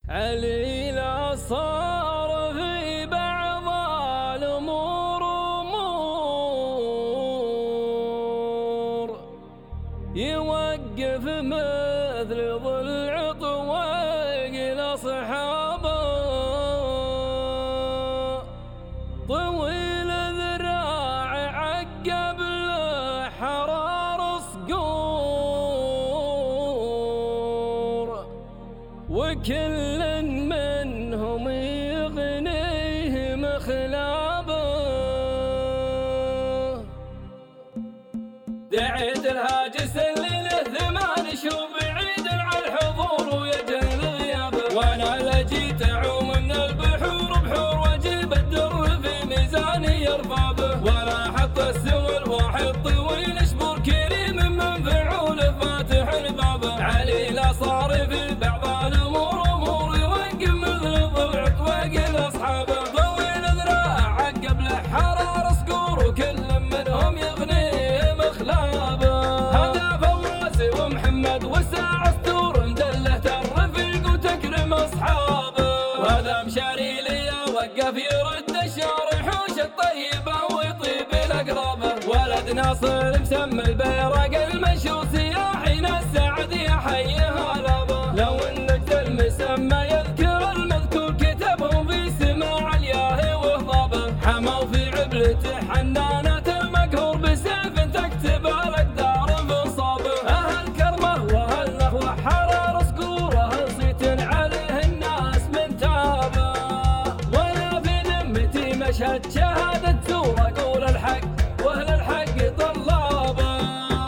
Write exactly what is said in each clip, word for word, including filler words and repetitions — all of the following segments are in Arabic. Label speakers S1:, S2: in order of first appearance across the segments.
S1: علي لا صار في بعض الأمور أمور يوقف مثل ضلع طويق لأصحابه طويل ذراع عقب له حرار صقور وكل منهم يغنيه مخلابه. دعيت الهاجس اللي له ثمان شوف بعيد على الحضور ويجهل غيابه، وانا لجيت اعوم من البحور بحور واجيب الدر في ميزاني يرفع به، ولا احط السوى الواحد طويل شبور كريم من فعوله فاتح بابه. علي لا صار في بعض الامور امور يوقف مثل ضلع طويق لاصحابه طويل ذراع عقب له حرار صقور وكل منهم يغنيه مخلابه. هذا فوازي ومحمد وساع الثور مدله الرفيق وتكرم اصحابه، وهذا مشاري لي وقف يرد الشارحوش الطيبه ويطيب الاقرابه. ولد ناصر مسمى البيرق المشهور سياحنا السعد يحييها لابه، لو انك المسمى يذكر المذكور كتبهم في سماع الياهي وهضابه. حموا في عبلته حنانه المقهور بسيف تكتب الاقدار في صابه. اهل كرمه واهل نخوه حرار صقور اهل صيت عليه الناس من تابه، وانا في ذمتي مشهد شهاده زور اقول الحق واهل الحق طلابه.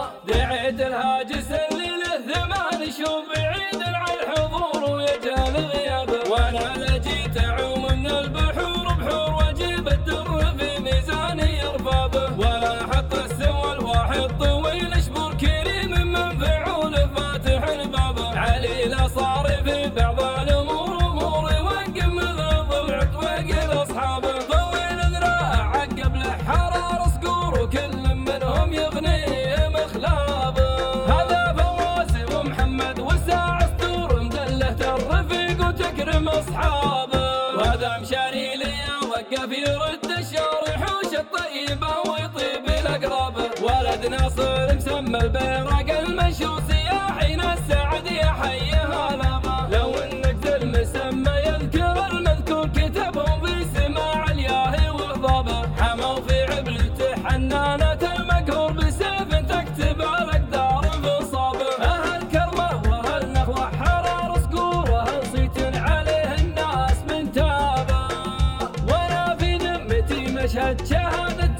S1: دعيت الهاجس اللي له ثمان شوف بعيد على الحضور ويجهل غيابه، وانا لجيت اعوم من البحور بحور واجيب الدر في ميزاني يرفع به، ولا احط السوى الواحد طويل شبور كريم من فعوله فاتح بابه. علي لا صار في بعض الامور امور يوقف مثل ضلع طويق لاصحابه طويل ذراع عقب له حرار صقور وكل منهم يغنيه مخلابه. هذا فوازي ومحمد وساع الثور مدله الرفيق وتكرم اصحابه، وهذا مشاري لي وقف يرد الشارحوش الطيبه ويطيب الاقرابه. ولد ناصر مسمى البيرق المشهور سياحنا السعد يحييها لابه، لو انك المسمى يذكر المذكور كتبهم في سماع الياهي وهضابه. حموا في عبلته حنانه المقهور بسيف تكتب الاقدار في صابه. اهل كرمه واهل نخوه حرار صقور اهل صيت عليه الناس من تابه، وانا في ذمتي مشهد شهاده